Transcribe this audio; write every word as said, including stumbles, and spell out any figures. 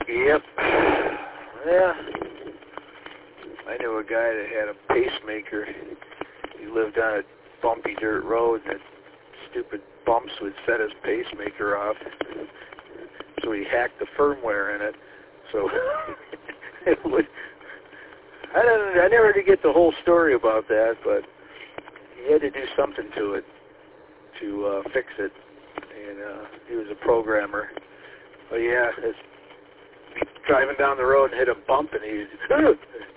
Yep. Yeah. I knew a guy that had a pacemaker. He lived on a bumpy dirt road, and stupid bumps would set his pacemaker off. So he hacked the firmware in it. So it would. I didn't. I never did get the whole story about that, but he had to do something to it to uh, fix it. And uh, he was a programmer. But yeah, it's, driving down the road and hit a bump, and he